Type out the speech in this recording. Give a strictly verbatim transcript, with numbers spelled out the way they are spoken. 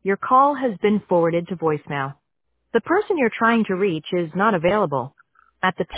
Your call has been forwarded to voicemail. The person you're trying to reach is not available. At the